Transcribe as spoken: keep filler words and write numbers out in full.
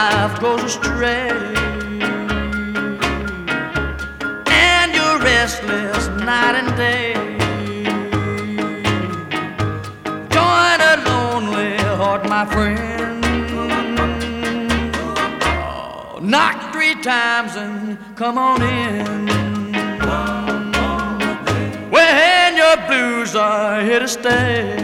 life goes astray, and you're restless night and day. Join a lonely heart, my friend. Oh, knock three times and come on in. When your blues are here to stay.